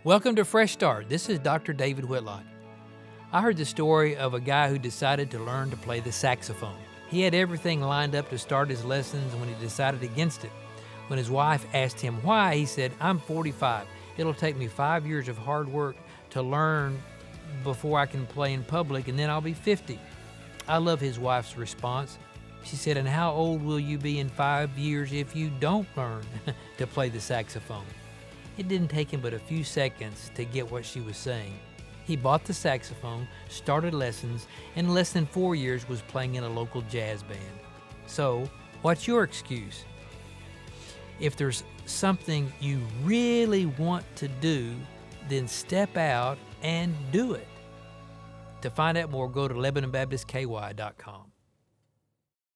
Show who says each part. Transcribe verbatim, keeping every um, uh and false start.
Speaker 1: Welcome to Fresh Start. This is Doctor David Whitlock. I heard the story of a guy who decided to learn to play the saxophone. He had everything lined up to start his lessons when he decided against it. When his wife asked him why, he said, "I'm forty-five. It'll take me five years of hard work to learn before I can play in public, and then I'll be fifty. I love his wife's response. She said, "And how old will you be in five years if you don't learn to play the saxophone?" It didn't take him but a few seconds to get what she was saying. He bought the saxophone, started lessons, and in less than four years was playing in a local jazz band. So, what's your excuse? If there's something you really want to do, then step out and do it. To find out more, go to Lebanon Baptist K Y dot com.